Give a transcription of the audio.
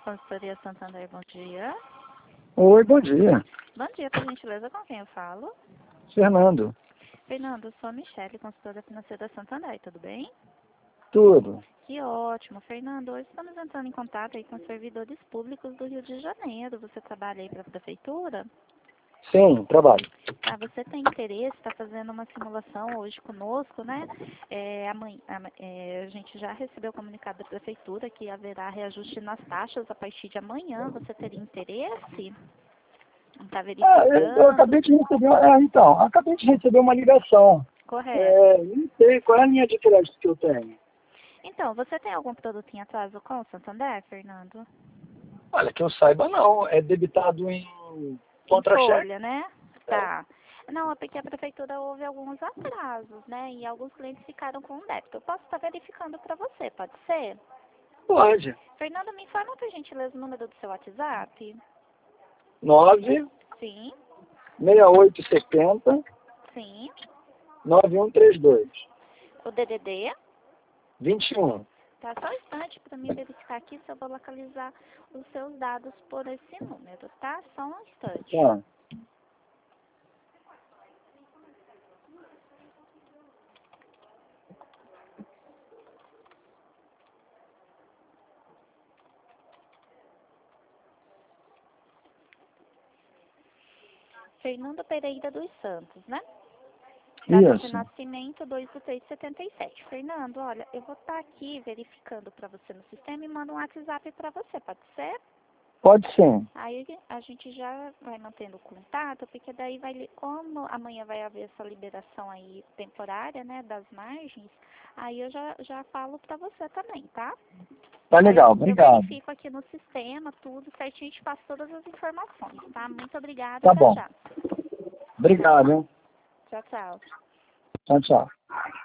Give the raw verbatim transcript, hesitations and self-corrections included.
Consultoria Santander, bom dia. Oi, bom dia. Bom dia, por gentileza, com quem eu falo? Fernando. Fernando, sou a Michele, consultora financeira da Santander, tudo bem? Tudo. Que ótimo. Fernando, hoje estamos entrando em contato aí com servidores públicos do Rio de Janeiro. Você trabalha aí para a prefeitura? Sim, trabalho. Ah, você tem interesse, está fazendo uma simulação hoje conosco, né? É, amanhã, é, a gente já recebeu o comunicado da prefeitura que haverá reajuste nas taxas a partir de amanhã. Você teria interesse? Está Ah, eu, eu acabei verificando? de receber, é, então, acabei de receber uma ligação. Correto. É, não sei qual é a linha de crédito que eu tenho. Então, você tem algum produto em atraso com o Santander, Fernando? Olha, que eu saiba não, é debitado em Em contra-cheque. folha, né? É, Tá. Não, é porque a prefeitura houve alguns atrasos, né? E alguns clientes ficaram com débito. Eu posso estar verificando para você, pode ser? pode. Fernando, me informa, por gentileza, o número do seu WhatsApp? nove Sim, seis oito sete zero, sim. nove um três dois, O D D D? vinte e um. Tá, só um instante para mim verificar aqui se eu vou localizar os seus dados por esse número, tá? Só um instante. Tá. Fernando Pereira dos Santos, né? Data de Isso. nascimento dois de três de setenta e sete. Fernando, olha, eu vou estar aqui verificando para você no sistema e mando um WhatsApp para você, pode ser? Pode sim. Aí a gente já vai mantendo contato, porque daí vai, li- como amanhã vai haver essa liberação aí temporária, né, das margens, aí eu já, já falo para você também, tá? Tá Aí eu, legal, eu obrigado. verifico aqui no sistema tudo certinho e te passo todas as informações, tá? Muito obrigada, Tá até bom. já. Obrigado, hein? Tchau, tchau. Tchau, tchau.